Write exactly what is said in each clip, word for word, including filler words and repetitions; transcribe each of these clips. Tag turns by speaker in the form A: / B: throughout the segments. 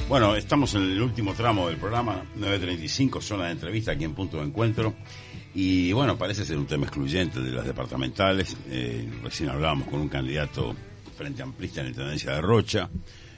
A: Bueno, estamos en el último tramo del programa, nueve treinta y cinco, zona de entrevista aquí en Punto de Encuentro. Y bueno, parece ser un tema excluyente de las departamentales. Eh, recién hablábamos con un candidato frente amplista en la Intendencia de Rocha.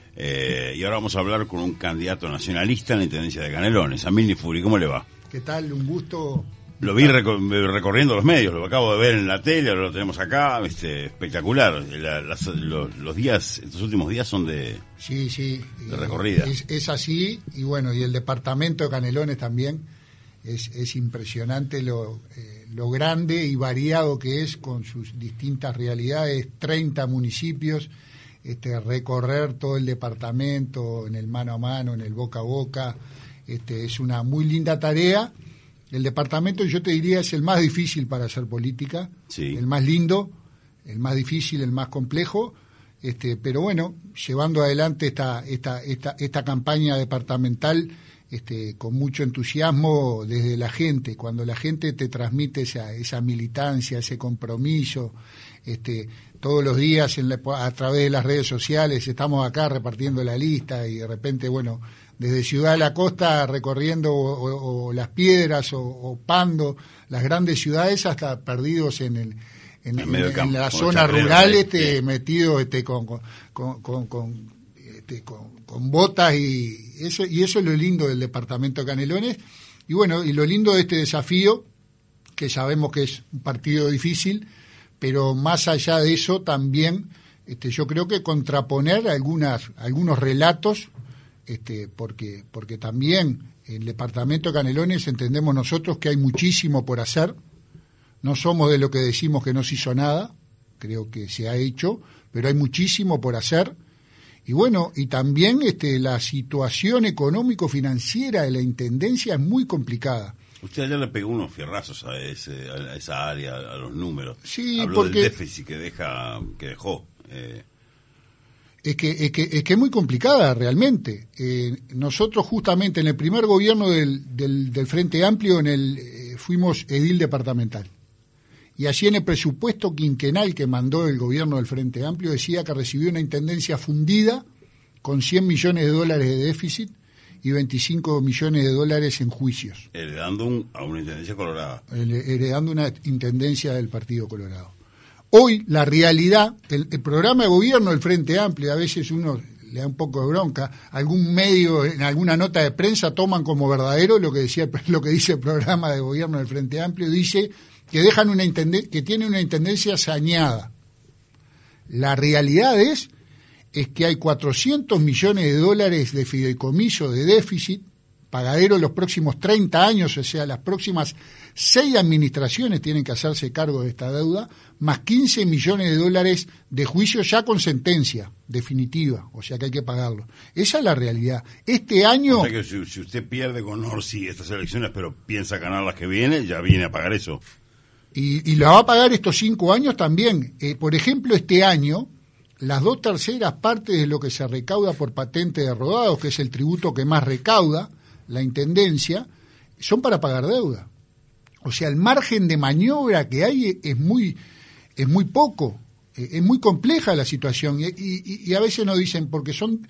A: Eh, y ahora vamos a hablar con un candidato nacionalista en la Intendencia de Canelones. Amilni Furi, ¿cómo le va?
B: ¿Qué tal? Un gusto.
A: Lo vi reco- recorriendo los medios, lo acabo de ver en la tele, ahora lo tenemos acá, este, espectacular. La, las, los, los días, estos últimos días son de,
B: sí, sí,
A: de recorrida.
B: Es, es así, y bueno, y el departamento de Canelones también es, es impresionante lo, eh, lo grande y variado que es con sus distintas realidades, treinta municipios, este, recorrer todo el departamento en el mano a mano, en el boca a boca, este, es una muy linda tarea. El departamento, yo te diría, es el más difícil para hacer política,
A: sí.
B: El más lindo, el más difícil, el más complejo, este, pero bueno, llevando adelante esta esta esta, esta campaña departamental este, con mucho entusiasmo desde la gente, cuando la gente te transmite esa, esa militancia, ese compromiso, este, todos los días en la, a través de las redes sociales estamos acá repartiendo la lista y de repente, bueno, desde Ciudad de la Costa recorriendo o, o, o Las Piedras o, o Pando, las grandes ciudades, hasta perdidos en el en, en, en, campo, en la zona rural, este, sí. metidos este, con, con, con, con, este, con, con botas y eso, y eso es lo lindo del departamento de Canelones. Y bueno, y lo lindo de este desafío, que sabemos que es un partido difícil, pero más allá de eso también este, yo creo que contraponer algunas algunos relatos, Este, porque porque también en el departamento de Canelones entendemos nosotros que hay muchísimo por hacer, no somos de lo que decimos que no se hizo nada, creo que se ha hecho, pero hay muchísimo por hacer, y bueno, y también este, la situación económico-financiera de la Intendencia es muy complicada.
A: Usted ayer le pegó unos fierrazos a, ese, a esa área, a los números.
B: Sí,
A: habló
B: porque
A: del déficit que, deja, que dejó. Eh,
B: Es que, es que es que es muy complicada realmente. Eh, nosotros justamente en el primer gobierno del, del, del Frente Amplio en el eh, fuimos edil departamental. Y allí en el presupuesto quinquenal que mandó el gobierno del Frente Amplio decía que recibió una intendencia fundida con cien millones de dólares de déficit y veinticinco millones de dólares en juicios.
A: Heredando un, a una intendencia colorada.
B: Heredando una intendencia del Partido Colorado. Hoy, la realidad, el, el programa de gobierno del Frente Amplio, a veces uno le da un poco de bronca, algún medio, en alguna nota de prensa, toman como verdadero lo que decía lo que dice el programa de gobierno del Frente Amplio, dice que dejan una intenden- que tiene una intendencia saneada. La realidad es, es que hay cuatrocientos millones de dólares de fideicomiso de déficit, pagadero los próximos treinta años, o sea, las próximas seis administraciones tienen que hacerse cargo de esta deuda, más quince millones de dólares de juicio ya con sentencia definitiva, o sea que hay que pagarlo. Esa es la realidad. Este año...
A: O sea que si, si usted pierde con Orsi estas elecciones, pero piensa ganar las que vienen, ya viene a pagar eso.
B: Y, y la va a pagar estos cinco años también. Eh, por ejemplo, este año, las dos terceras partes de lo que se recauda por patente de rodados, que es el tributo que más recauda la Intendencia, son para pagar deuda. O sea, el margen de maniobra que hay es muy es muy poco, es muy compleja la situación, y, y, y a veces nos dicen, porque son,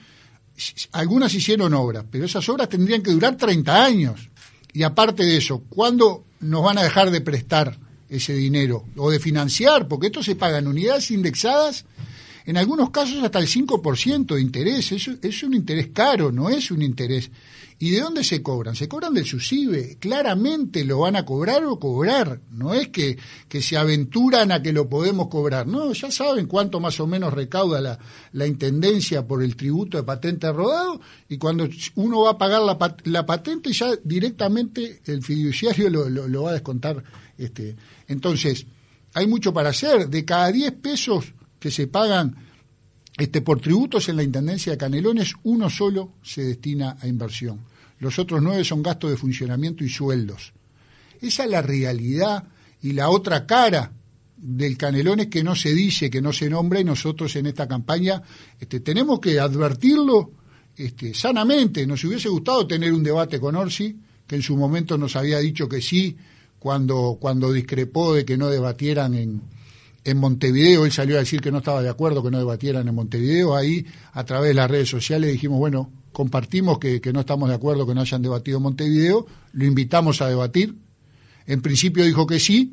B: algunas hicieron obras, pero esas obras tendrían que durar treinta años, y aparte de eso, ¿cuándo nos van a dejar de prestar ese dinero? O de financiar, porque esto se paga en unidades indexadas, en algunos casos hasta el cinco por ciento de interés, eso es un interés caro, no es un interés. ¿Y de dónde se cobran? Se cobran del SUSIBE, claramente lo van a cobrar o cobrar, no es que, que se aventuran a que lo podemos cobrar, no, ya saben cuánto más o menos recauda la, la Intendencia por el tributo de patente de rodado, y cuando uno va a pagar la, pat, la patente ya directamente el fiduciario lo, lo, lo va a descontar. Este. Entonces, hay mucho para hacer, de cada diez pesos que se pagan este, por tributos en la Intendencia de Canelones, uno solo se destina a inversión. Los otros nueve son gastos de funcionamiento y sueldos. Esa es la realidad y la otra cara del Canelones que no se dice, que no se nombra, y nosotros en esta campaña este, tenemos que advertirlo este, sanamente. Nos hubiese gustado tener un debate con Orsi, que en su momento nos había dicho que sí, cuando, cuando discrepó de que no debatieran en... En Montevideo, él salió a decir que no estaba de acuerdo que no debatieran en Montevideo. Ahí, a través de las redes sociales, dijimos, bueno, compartimos que, que no estamos de acuerdo que no hayan debatido Montevideo, lo invitamos a debatir. En principio dijo que sí,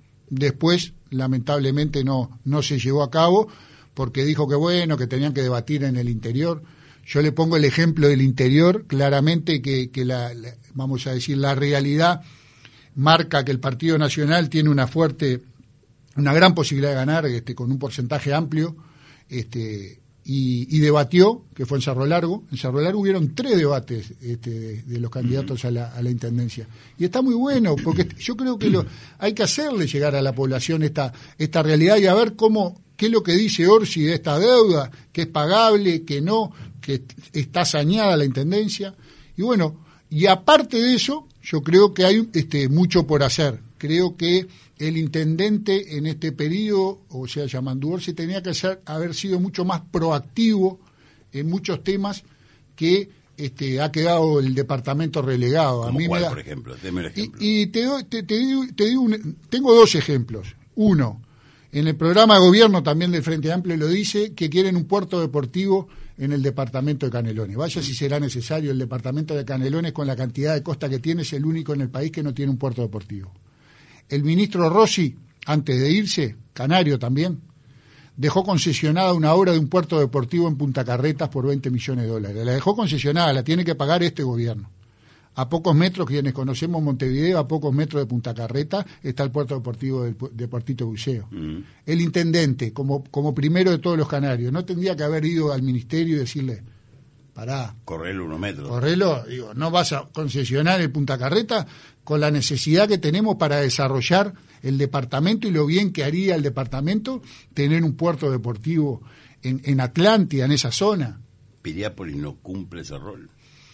B: después lamentablemente no, no se llevó a cabo, porque dijo que bueno, que tenían que debatir en el interior. Yo le pongo el ejemplo del interior, claramente que, que la, la, vamos a decir, la realidad marca que el Partido Nacional tiene una fuerte, una gran posibilidad de ganar, este, con un porcentaje amplio, este, y, y debatió, que fue en Cerro Largo. En Cerro Largo hubieron tres debates este, de, de los candidatos a la, a la intendencia. Y está muy bueno, porque yo creo que lo, hay que hacerle llegar a la población esta, esta realidad y a ver cómo, qué es lo que dice Orsi de esta deuda, que es pagable, que no, que está saneada la intendencia. Y bueno, y aparte de eso, yo creo que hay este, mucho por hacer. Creo que el intendente en este periodo, o sea, Yamandu Orsi, tenía que ser, haber sido mucho más proactivo en muchos temas que este, ha quedado el departamento relegado.
A: ¿Cómo
B: a mí
A: cuál,
B: me da...
A: por ejemplo? Deme el ejemplo.
B: Y, y te, te, te digo, te digo un, tengo dos ejemplos. Uno, en el programa de gobierno también del Frente Amplio lo dice, que quieren un puerto deportivo en el departamento de Canelones. Vaya si será necesario. El departamento de Canelones, con la cantidad de costa que tiene, es el único en el país que no tiene un puerto deportivo. El ministro Rossi, antes de irse, canario también, dejó concesionada una obra de un puerto deportivo en Punta Carretas por veinte millones de dólares. La dejó concesionada, la tiene que pagar este gobierno. A pocos metros, quienes conocemos Montevideo, a pocos metros de Punta Carreta, está el puerto deportivo del de Puertito Buceo. Mm. El intendente, como, como primero de todos los canarios, no tendría que haber ido al ministerio y decirle, pará.
A: Correlo unos metros.
B: Correlo, digo, no vas a concesionar el Punta Carreta con la necesidad que tenemos para desarrollar el departamento y lo bien que haría el departamento tener un puerto deportivo en, en Atlántida, en esa zona.
A: Piriápolis no cumple ese rol.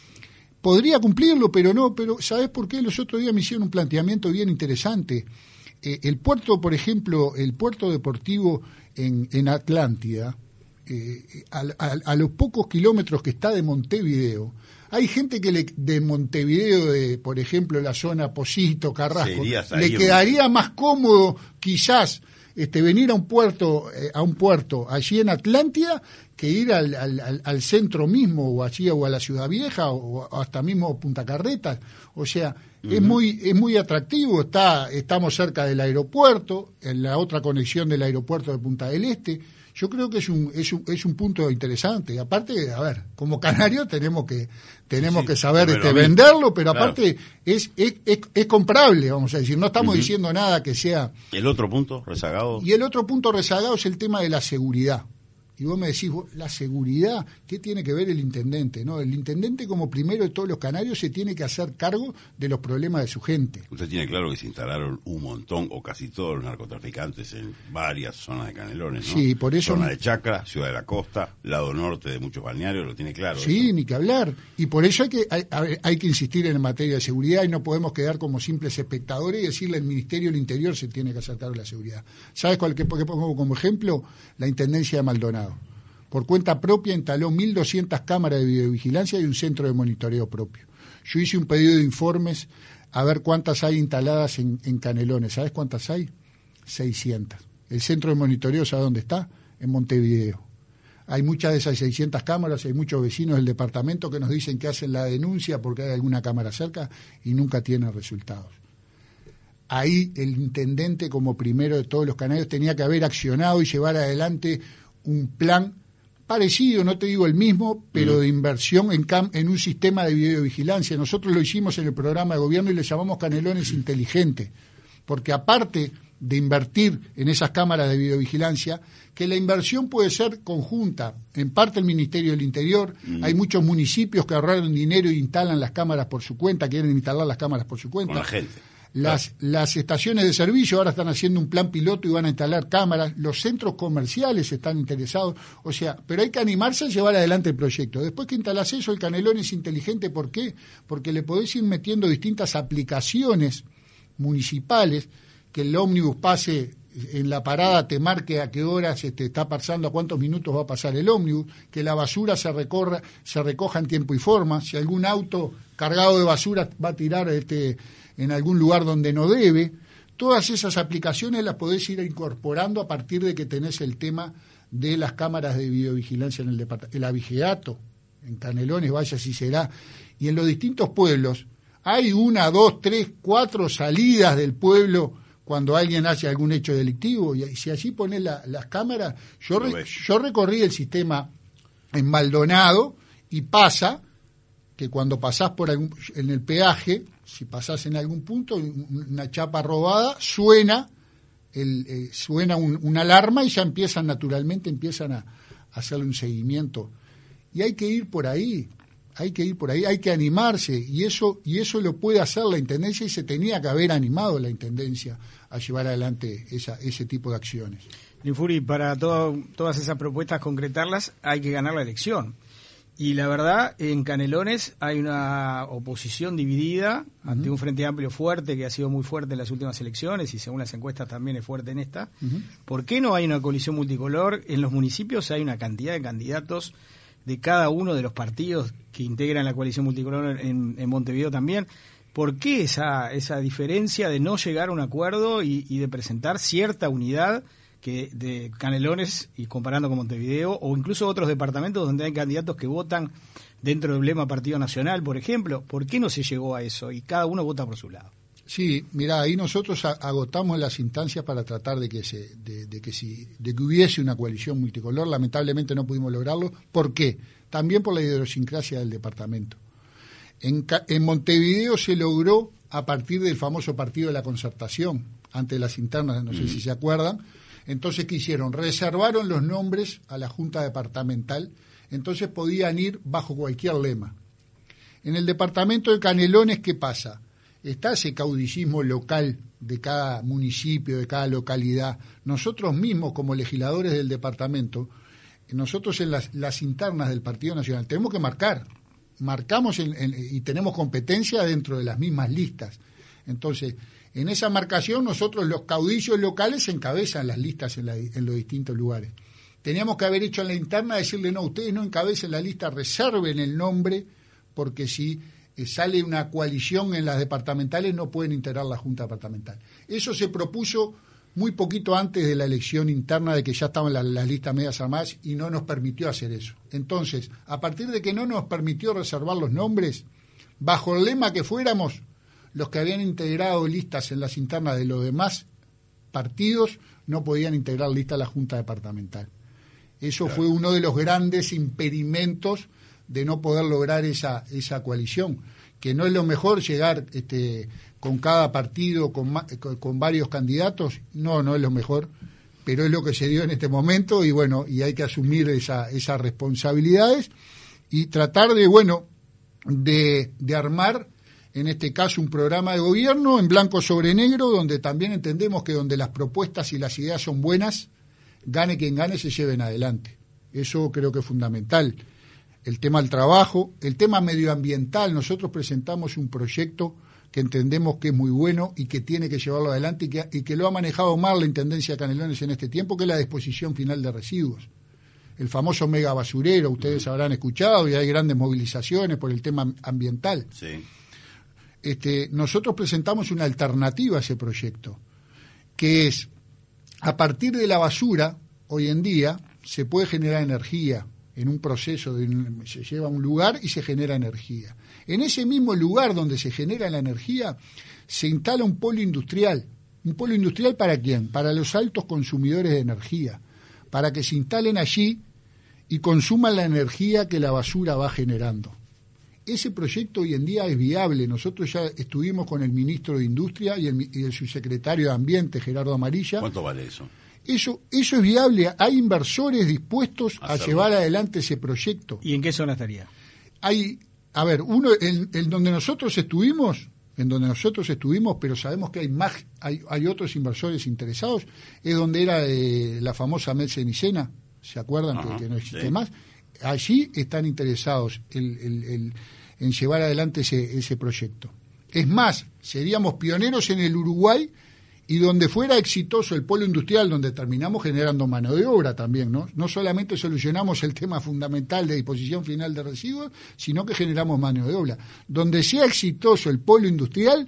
B: Podría cumplirlo, pero no, pero ¿sabés por qué? Los otros días me hicieron un planteamiento bien interesante. Eh, el puerto, por ejemplo, el puerto deportivo en, en Atlántida, eh, a, a, a los pocos kilómetros que está de Montevideo, hay gente que le, de Montevideo, de, por ejemplo, la zona Posito, Carrasco, le quedaría más cómodo quizás este, venir a un puerto, eh, a un puerto allí en Atlántida, que ir al, al, al centro mismo, o allí, o a la Ciudad Vieja, o, o hasta mismo Punta Carretas. O sea, uh-huh. es muy es muy atractivo. Está estamos cerca del aeropuerto, en la otra conexión del aeropuerto de Punta del Este. Yo creo que es un es un, es un punto interesante. Y aparte, a ver, como canarios tenemos que tenemos sí, que saber este, venderlo, pero claro. aparte es, es, es, es comprable, vamos a decir. No estamos uh-huh. diciendo nada que sea...
A: ¿El otro punto rezagado?
B: Y el otro punto rezagado es el tema de la seguridad. Y vos me decís, la seguridad, ¿qué tiene que ver el intendente? No, el intendente, como primero de todos los canarios, se tiene que hacer cargo de los problemas de su gente.
A: Usted tiene claro que se instalaron un montón, o casi todos los narcotraficantes en varias zonas de Canelones, ¿no?
B: Sí, por eso...
A: Zona de Chacra, Ciudad de la Costa, lado norte de muchos balnearios, lo tiene claro.
B: Sí,
A: eso.
B: Ni que hablar. Y por eso hay que hay, hay que insistir en materia de seguridad y no podemos quedar como simples espectadores y decirle al Ministerio del Interior se tiene que hacer cargo de la seguridad. ¿Sabes cuál que pongo como ejemplo? La Intendencia de Maldonado. Por cuenta propia instaló mil doscientas cámaras de videovigilancia y un centro de monitoreo propio. Yo hice un pedido de informes a ver cuántas hay instaladas en, en Canelones. ¿Sabes cuántas hay? seiscientas. El centro de monitoreo, ¿sabe dónde está? En Montevideo. Hay muchas de esas seiscientas cámaras, hay muchos vecinos del departamento que nos dicen que hacen la denuncia porque hay alguna cámara cerca y nunca tienen resultados. Ahí el intendente, como primero de todos los canarios, tenía que haber accionado y llevar adelante un plan parecido, no te digo el mismo, pero de inversión en, cam- en un sistema de videovigilancia. Nosotros lo hicimos en el programa de gobierno y le llamamos Canelones Inteligente, porque aparte de invertir en esas cámaras de videovigilancia, que la inversión puede ser conjunta, en parte el Ministerio del Interior, mm. hay muchos municipios que ahorraron dinero y instalan las cámaras por su cuenta, quieren instalar las cámaras por su cuenta.
A: Con la gente.
B: Las, las estaciones de servicio ahora están haciendo un plan piloto y van a instalar cámaras, los centros comerciales están interesados, o sea, pero hay que animarse a llevar adelante el proyecto. Después que instalás eso, el Canelón es inteligente, ¿por qué? Porque le podés ir metiendo distintas aplicaciones municipales, que el ómnibus pase en la parada, te marque a qué horas este, está pasando, a cuántos minutos va a pasar el ómnibus, que la basura se recorra, se recoja en tiempo y forma, si algún auto cargado de basura va a tirar este en algún lugar donde no debe. Todas esas aplicaciones las podés ir incorporando a partir de que tenés el tema de las cámaras de videovigilancia en el departamento, el avigeato, en Canelones, vaya si será, y en los distintos pueblos, hay una, dos, tres, cuatro salidas del pueblo cuando alguien hace algún hecho delictivo, y si allí pones la, las cámaras, yo, re, yo recorrí el sistema en Maldonado, y pasa que cuando pasás por algún, en el peaje, si pasás en algún punto, una chapa robada, suena el, eh, suena un, una alarma y ya empiezan, naturalmente, empiezan a, a hacerle un seguimiento. Y hay que ir por ahí, hay que ir por ahí, hay que animarse, y eso, y eso lo puede hacer la Intendencia, y se tenía que haber animado la Intendencia a llevar adelante esa, ese tipo de acciones.
C: Linfuri, para todo, todas esas propuestas, concretarlas, hay que ganar la elección. Y la verdad, en Canelones hay una oposición dividida uh-huh. ante un Frente Amplio fuerte, que ha sido muy fuerte en las últimas elecciones, y según las encuestas también es fuerte en esta. Uh-huh. ¿Por qué no hay una coalición multicolor? En los municipios hay una cantidad de candidatos de cada uno de los partidos que integran la coalición multicolor en, en Montevideo también. ¿Por qué esa, esa diferencia de no llegar a un acuerdo y, y de presentar cierta unidad que de Canelones, y comparando con Montevideo, o incluso otros departamentos donde hay candidatos que votan dentro del lema Partido Nacional, por ejemplo? ¿Por qué no se llegó a eso y cada uno vota por su lado?
B: Sí, mira, ahí nosotros agotamos las instancias para tratar de que se, de, de que si, de que hubiese una coalición multicolor. Lamentablemente no pudimos lograrlo. ¿Por qué? También por la idiosincrasia del departamento. En, en Montevideo se logró a partir del famoso Partido de la Concertación, ante las internas, no sé mm. si se acuerdan. Entonces, ¿qué hicieron? Reservaron los nombres a la Junta Departamental, entonces podían ir bajo cualquier lema. En el departamento de Canelones, ¿qué pasa? Está ese caudillismo local de cada municipio, de cada localidad. Nosotros mismos, como legisladores del departamento, nosotros en las, las internas del Partido Nacional tenemos que marcar, marcamos en, en, y tenemos competencia dentro de las mismas listas. Entonces, en esa marcación nosotros los caudillos locales encabezan las listas en, la, en los distintos lugares. Teníamos que haber hecho en la interna decirle, no, ustedes no encabecen la lista, reserven el nombre, porque si eh, sale una coalición en las departamentales no pueden integrar la Junta Departamental. Eso se propuso muy poquito antes de la elección interna, de que ya estaban las, las listas medias armadas, y no nos permitió hacer eso. Entonces, a partir de que no nos permitió reservar los nombres, bajo el lema que fuéramos, los que habían integrado listas en las internas de los demás partidos no podían integrar lista a la Junta Departamental. Eso claro. fue uno de los grandes impedimentos de no poder lograr esa esa coalición, que no es lo mejor llegar este con cada partido, con, con, con varios candidatos, no, no es lo mejor, pero es lo que se dio en este momento, y bueno, y hay que asumir esa, esas responsabilidades y tratar de, bueno, de, de armar, en este caso, un programa de gobierno en blanco sobre negro, donde también entendemos que donde las propuestas y las ideas son buenas, gane quien gane, se lleven adelante. Eso creo que es fundamental. El tema del trabajo, el tema medioambiental, nosotros presentamos un proyecto que entendemos que es muy bueno y que tiene que llevarlo adelante, y que, y que lo ha manejado mal la Intendencia de Canelones en este tiempo, que es la disposición final de residuos. El famoso mega basurero, ustedes uh-huh. habrán escuchado, y hay grandes movilizaciones por el tema ambiental.
A: Sí.
B: Este, nosotros presentamos una alternativa a ese proyecto, que es, a partir de la basura, hoy en día, se puede generar energía en un proceso, de un, se lleva a un lugar y se genera energía. En ese mismo lugar donde se genera la energía, se instala un polo industrial. ¿Un polo industrial para quién? Para los altos consumidores de energía, para que se instalen allí y consuman la energía que la basura va generando. Ese proyecto hoy en día es viable. Nosotros ya estuvimos con el ministro de Industria y el, y el subsecretario de Ambiente, Gerardo Amarilla.
A: ¿Cuánto vale eso?
B: Eso, eso es viable. Hay inversores dispuestos a, a llevar adelante ese proyecto.
C: ¿Y en qué zona estaría?
B: Hay, a ver, uno, en, en donde nosotros estuvimos, en donde nosotros estuvimos, pero sabemos que hay más, hay, hay otros inversores interesados, es donde era eh, la famosa Metzenicena, ¿se acuerdan? Ajá, que, que no existe sí. más. Allí están interesados el, el, el, en llevar adelante ese, ese proyecto. Es más, seríamos pioneros en el Uruguay, y donde fuera exitoso el polo industrial, donde terminamos generando mano de obra también, ¿no? No solamente solucionamos el tema fundamental de disposición final de residuos, sino que generamos mano de obra. Donde sea exitoso el polo industrial,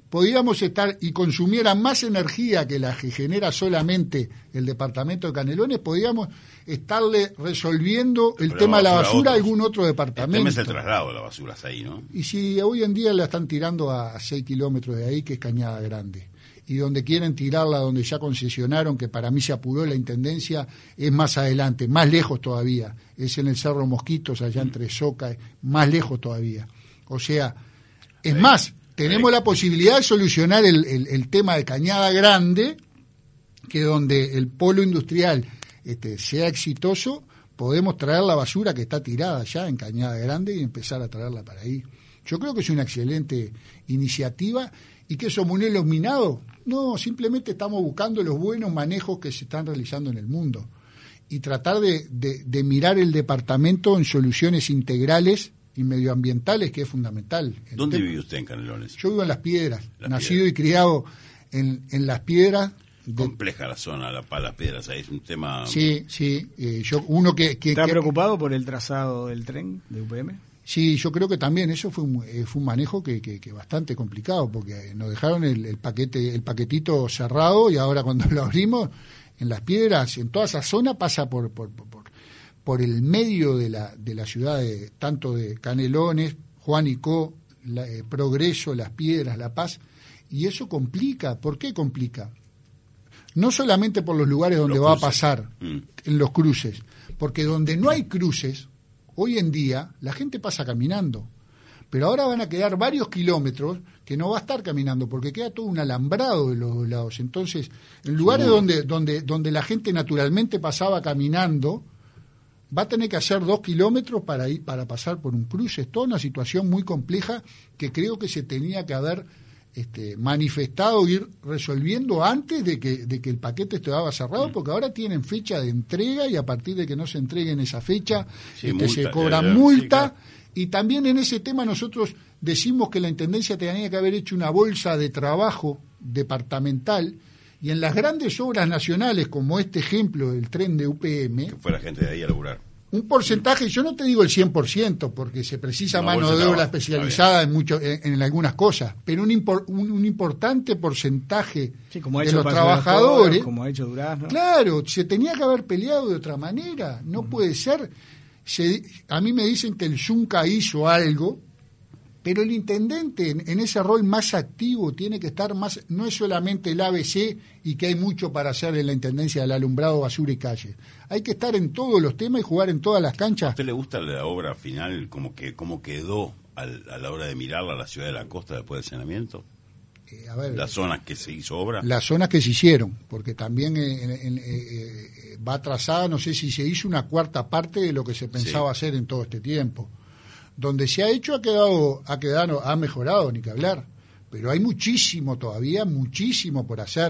B: podíamos estar y consumiera más energía que la que genera solamente el departamento de Canelones, podíamos estarle resolviendo el
A: Pero
B: tema de la basura a
A: otros.
B: algún otro departamento.
A: El tema es el traslado de la basura hasta ahí, ¿no?
B: Y si hoy en día la están tirando a seis kilómetros de ahí, que es Cañada Grande, y donde quieren tirarla, donde ya concesionaron, que para mí se apuró la Intendencia, es más adelante, más lejos todavía, es en el Cerro Mosquitos, allá entre Soca, más lejos todavía. O sea, es
A: Ahí.
B: más, tenemos
A: Ahí.
B: la posibilidad de solucionar el, el, el tema de Cañada Grande, que donde el polo industrial este, sea exitoso, podemos traer la basura que está tirada ya en Cañada Grande y empezar a traerla para ahí. Yo creo que es una excelente iniciativa. ¿Y qué somos unos minados? No, simplemente estamos buscando los buenos manejos que se están realizando en el mundo y tratar de, de, de mirar el departamento en soluciones integrales y medioambientales, que es fundamental. El
A: ¿Dónde
B: tema.
A: vive usted en Canelones?
B: Yo vivo en Las Piedras,
A: Las
B: nacido
A: Piedras.
B: y criado en, en Las Piedras. De,
A: Compleja la zona, la Palas Piedras, ahí es un tema...
B: sí, sí. Eh, yo uno que, que
C: ¿Está
B: que-
C: preocupado por el trazado del tren de U P M?
B: Sí, yo creo que también eso fue un, eh, fue un manejo que, que, que bastante complicado, porque nos dejaron el, el paquete, el paquetito cerrado y ahora cuando lo abrimos, en Las Piedras, en toda esa zona pasa por por, por, por el medio de la, de la ciudad, de, tanto de Canelones, Juanicó, la, eh, Progreso, Las Piedras, La Paz, y eso complica. ¿Por qué complica? No solamente por los lugares donde
A: Los
B: va a
A: cruces.
B: pasar,
A: Mm.
B: en los cruces, porque donde no hay cruces, hoy en día la gente pasa caminando, pero ahora van a quedar varios kilómetros que no va a estar caminando porque queda todo un alambrado de los dos lados. Entonces, en lugares
A: Seguro.
B: donde donde donde la gente naturalmente pasaba caminando, va a tener que hacer dos kilómetros para ir para pasar por un cruce. Es toda una situación muy compleja que creo que se tenía que haber este, manifestado, ir resolviendo antes de que, de que el paquete estaba cerrado, porque ahora tienen fecha de entrega y a partir de que no se entregue en esa fecha,
A: Sí,
B: este,
A: multa,
B: se
A: ya,
B: cobra
A: ya,
B: multa.
A: sí, claro.
B: Y también en ese tema nosotros decimos que la Intendencia tenía que haber hecho una bolsa de trabajo departamental y en las grandes obras nacionales, como este ejemplo del tren de U P M,
A: Que fuera gente de ahí a laburar.
B: un porcentaje, yo no te digo el cien por ciento, porque se precisa
A: Una
B: mano
A: bolsa
B: de
A: de
B: obra
A: trabajo,
B: especializada en, mucho, en, en algunas cosas, pero un, impor, un, un importante porcentaje
C: Sí, como ha
B: de
C: hecho
B: los
C: Paso de
B: trabajadores,
C: Toros, como ha hecho Durazno.
B: claro, se tenía que haber peleado de otra manera, no puede ser. Se, a mí me dicen que el Zunca hizo algo, pero el intendente en, en ese rol más activo tiene que estar más, no es solamente el A B C y que hay mucho para hacer en la intendencia del alumbrado, basura y calle. Hay que estar en todos los temas y jugar en todas las
A: ¿A
B: canchas.
A: usted le gusta la obra final, como que cómo quedó al- a la hora de mirarla a la ciudad de la costa después del saneamiento?
B: Eh, a ver,
A: Las zonas que se hizo obra.
B: las zonas que se hicieron, porque también eh, en- en- eh, eh, va atrasada, no sé si se hizo una cuarta parte de lo que se pensaba hacer en todo este tiempo. Donde se ha hecho ha quedado, ha quedado, ha mejorado, ni que hablar, pero hay muchísimo todavía, muchísimo por hacer.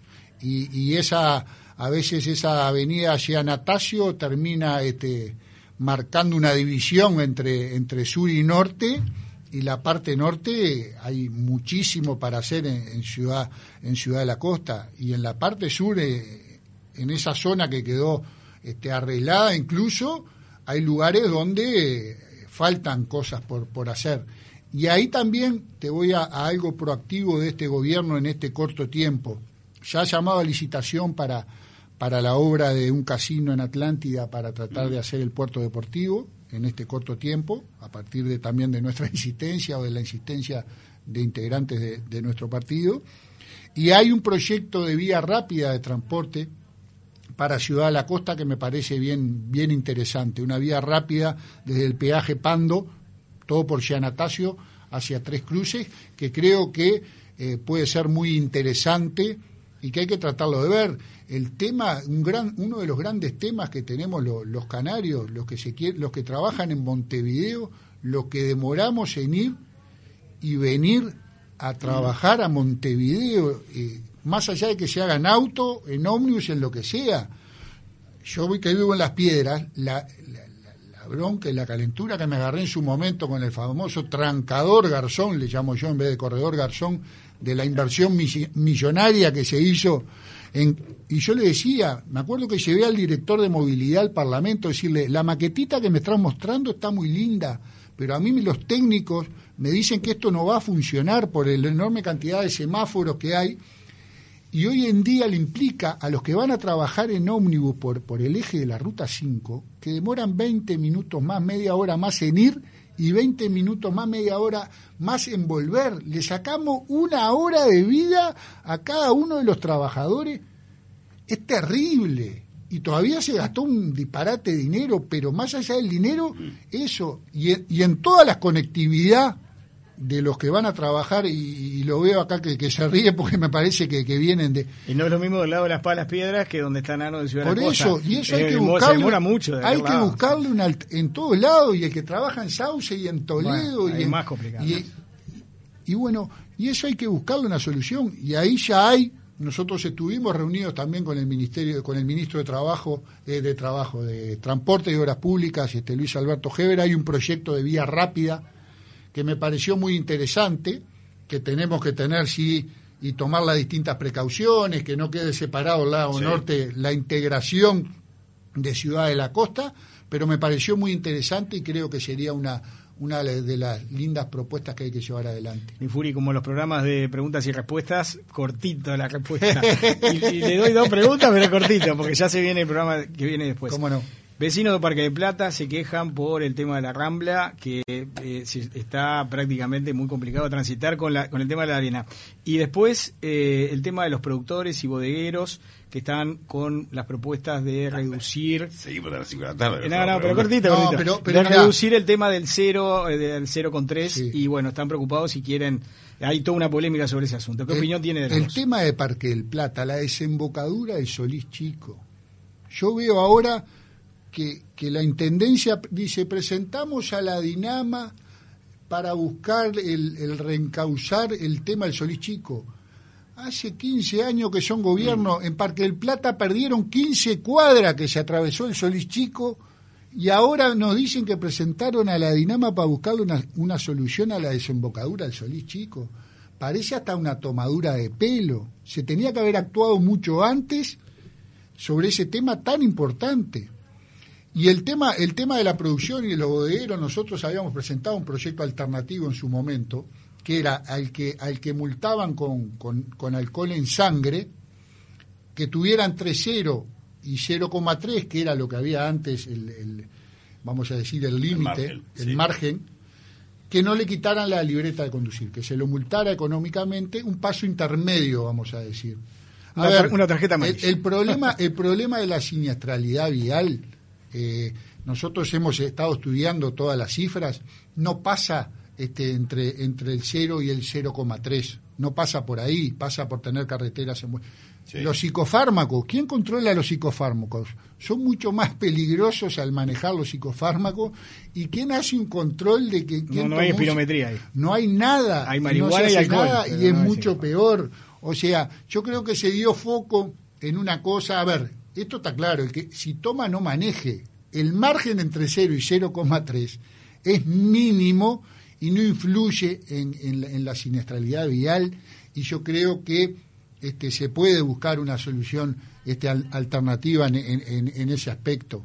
B: Y, y esa, a veces esa avenida Giannatasio termina este, marcando una división entre, entre sur y norte, y la parte norte hay muchísimo para hacer en, en Ciudad, en Ciudad de la Costa, y en la parte sur, eh, en esa zona que quedó este, arreglada incluso, hay lugares donde eh, faltan cosas por, por hacer. Y ahí también te voy a, a algo proactivo de este gobierno en este corto tiempo. Ya ha llamado a licitación para, para la obra de un casino en Atlántida para tratar de hacer el puerto deportivo en este corto tiempo, a partir de también de nuestra insistencia o de la insistencia de integrantes de, de nuestro partido. Y hay un proyecto de vía rápida de transporte para Ciudad de la Costa que me parece bien, bien interesante. Una vía rápida desde el peaje Pando, todo por Giannatasio, hacia Tres Cruces, que creo que eh, puede ser muy interesante y que hay que tratarlo de ver. El tema, un gran, uno de los grandes temas que tenemos los, los canarios, los que, se quiere, los que trabajan en Montevideo, lo que demoramos en ir y venir a trabajar a Montevideo, eh, más allá de que se haga en auto, en ómnibus, en lo que sea. Yo voy que vivo en Las Piedras, la, la, la, la bronca y la calentura que me agarré en su momento con el famoso trancador Garzón, le llamo yo en vez de corredor Garzón, de la inversión millonaria que se hizo. En, y yo le decía, me acuerdo que llevé al director de movilidad al Parlamento a decirle, la maquetita que me están mostrando está muy linda, pero a mí los técnicos me dicen que esto no va a funcionar por la enorme cantidad de semáforos que hay, y hoy en día le implica a los que van a trabajar en ómnibus por, por el eje de la Ruta cinco, que demoran veinte minutos más, media hora más en ir, y veinte minutos más, media hora más en volver. Le sacamos una hora de vida a cada uno de los trabajadores. Es terrible. Y todavía se gastó un disparate de dinero, pero más allá del dinero, eso, y, y en toda la conectividad de los que van a trabajar, y, y lo veo acá que, que se ríe porque me parece que, que vienen de...
C: Y no es lo mismo del lado de Las Palas Piedras que donde está Nano de Ciudad
B: Por
C: de la Costa.
B: eso, y eso hay
C: eh,
B: que buscarle,
C: demora mucho
B: hay que
C: lado.
B: buscarle una, en todos lados, y el que trabaja en Sauce y en Toledo,
C: bueno,
B: y
C: es
B: en,
C: más complicado.
B: Y, y bueno, y eso hay que buscarle una solución, y ahí ya hay. Nosotros estuvimos reunidos también con el ministerio, con el ministro de Trabajo, eh, de Trabajo, de Transporte y Obras Públicas, este Luis Alberto Heber. Hay un proyecto de vía rápida que me pareció muy interesante, que tenemos que tener sí y tomar las distintas precauciones, que no quede separado el lado sí. norte, la integración de Ciudad de la Costa, pero me pareció muy interesante y creo que sería una una de las lindas propuestas que hay que llevar adelante.
C: Mi Furi, como los programas de preguntas y respuestas, cortito la respuesta. y, y le doy dos preguntas, pero cortito, porque ya se viene el programa que viene después.
B: ¿Cómo no?
C: Vecinos de Parque de Plata se quejan por el tema de la Rambla, que eh, está prácticamente muy complicado transitar con la con el tema de la arena. Y después eh, el tema de los productores y bodegueros que están con las propuestas de reducir...
A: Seguimos a las cinco de la tarde.
C: No, no, pero cortito,
B: no,
C: cortito.
B: Pero, pero
C: de
B: mirá.
C: reducir el tema del cero, eh, del cero coma tres,
B: Sí.
C: Y bueno, están preocupados si quieren... Hay toda una polémica sobre ese asunto. ¿Qué
B: el,
C: opinión tiene de los
B: El
C: dos?
B: tema de Parque del Plata, la desembocadura de Solís Chico. Yo veo ahora que, que la Intendencia dice, presentamos a la Dinama para buscar el, el reencauzar el tema del Solís Chico. Hace quince años que son gobierno, en Parque del Plata perdieron quince cuadras que se atravesó el Solís Chico, y ahora nos dicen que presentaron a la Dinama para buscarle una, una solución a la desembocadura del Solís Chico. Parece hasta una tomadura de pelo. Se tenía que haber actuado mucho antes sobre ese tema tan importante. Y el tema, el tema de la producción y de los bodegueros, nosotros habíamos presentado un proyecto alternativo en su momento, que era al que al que multaban con, con, con alcohol en sangre, que tuvieran tres cero y cero coma tres, que era lo que había antes, el, el vamos a decir, el límite, el, margen, el sí. margen, que no le quitaran la libreta de conducir, que se lo multara económicamente, un paso intermedio, vamos a decir. A
C: una,
B: ver,
C: una tarjeta más.
B: El, el, problema, el problema de la siniestralidad vial, eh, nosotros hemos estado estudiando todas las cifras, no pasa... Este, entre entre el cero y el cero coma tres, no pasa por ahí, pasa por tener carreteras en... sí. Los psicofármacos, ¿quién controla los psicofármacos? Son mucho más peligrosos al manejar los psicofármacos, y ¿quién hace un control de que...
C: No, no hay espirometría ahí.
B: No hay nada,
C: hay marihuana
B: no se
C: y
B: hace
C: alcohol,
B: nada, y es
C: no
B: mucho peor. O sea, yo creo que se dio foco en una cosa, a ver, esto está claro, el que si toma no maneje, el margen entre cero y cero coma tres es mínimo y no influye en, en, la, en la siniestralidad vial, y yo creo que este, se puede buscar una solución este, al, alternativa en, en, en ese aspecto.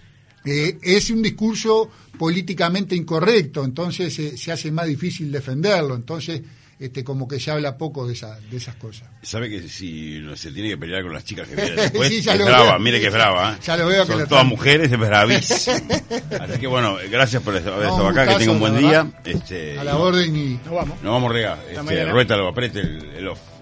B: Eh, es un discurso políticamente incorrecto, entonces eh, se hace más difícil defenderlo, entonces este, como que se habla poco de, esa, de esas cosas.
A: Sabe que si se tiene que pelear con las chicas que vienen después,
B: sí,
A: es
B: lo
A: brava,
B: veo.
A: mire que es brava. ¿eh?
B: Ya lo veo.
A: Son
B: que
A: todas
B: lo
A: mujeres, es bravísima. Así que bueno, gracias por haber estado
B: no,
A: acá, que tenga un buen día.
B: Verdad,
A: este,
B: a la orden y...
C: Nos vamos.
A: Nos vamos, Rega. Este, Rueta, lo apriete el, el ojo.